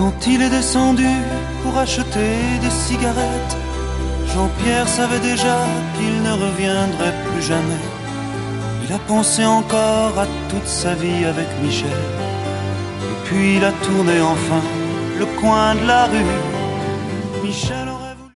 Quand il est descendu pour acheter des cigarettes, Jean-Pierre savait déjà qu'il ne reviendrait plus jamais. Il a pensé encore à toute sa vie avec Michel. Et puis il a tourné enfin le coin de la rue. Michel